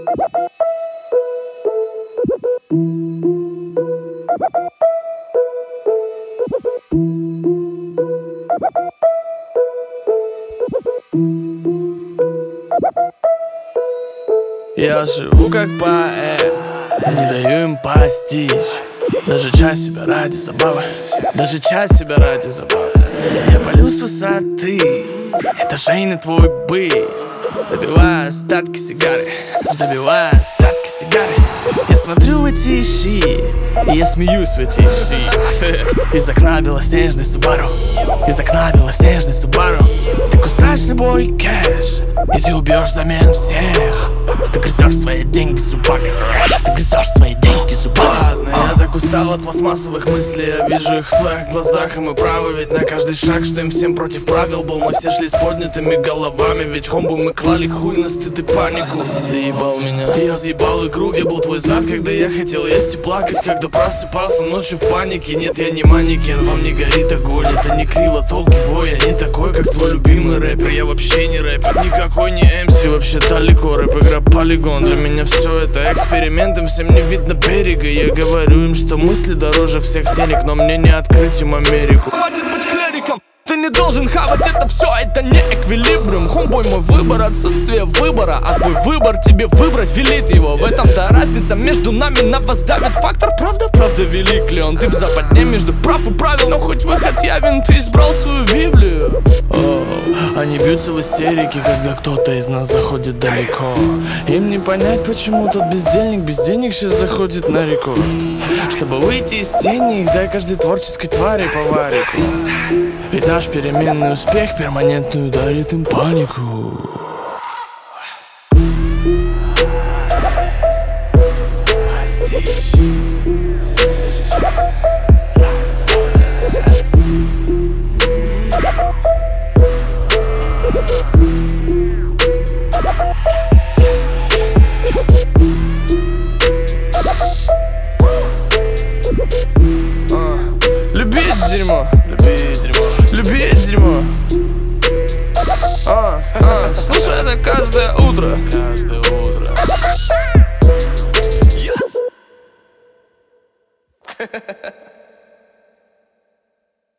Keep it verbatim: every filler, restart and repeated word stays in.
Я живу как поэт, не даю им постичь. Даже часть себя ради забавы, даже часть себя ради забавы. Я палю с высоты, это шейный твой быт. Добиваю остатки сигары, добиваю остатки сигары. Я смотрю в эти щи, и я смеюсь в эти щи. Из окна белоснежный Субару, из окна белоснежный Субару. Ты кусаешь любой кэш, и ты убьешь взамен всех. Ты грызешь свои деньги зубами, ты грызешь свои деньги зубами. Ладно, я так устал от пластмассовых мыслей. Я вижу их в твоих глазах, и мы правы. Ведь на каждый шаг, что им всем против правил был. Мы все шли с поднятыми головами. Ведь хомбу мы клали хуй на стыд и панику. Заебал меня, я взъебал игру, где был твой зад, когда я хотел есть и плакать. Когда просыпался ночью в панике. Нет, я не манекен, вам не горит огонь. Это не криво, толки бой. Я не такой, как твой любимый рэпер. Я вообще не рэпер, никакой не эм си. Вообще далеко, рэп игра полигон. Для меня все это экспериментом, всем не видно берега. Я говорю им, что мысли дороже всех денег, но мне не открыть им Америку. Хватит быть клериком, ты не должен хавать это все, это не эквилибриум. Хомбой, мой выбор, отсутствие выбора. А твой выбор тебе выбрать велит его. В этом-то разница между нами, на вас давит фактор. Правда, правда, велик ли он? Ты в западне между прав и правил, но хоть выход явен, ты избрал свою Библию. О, они бьются в истерике, когда кто-то из нас заходит далеко. Им не понять, почему тот бездельник без денег сейчас заходит на рекорд. Чтобы выйти из тени, их дай каждой творческой твари по варику. Ведь наш переменный успех перманентную дарит им панику. Любить дерьмо, любить дерьмо, любить дерьмо. А, а, слушай это каждое утро.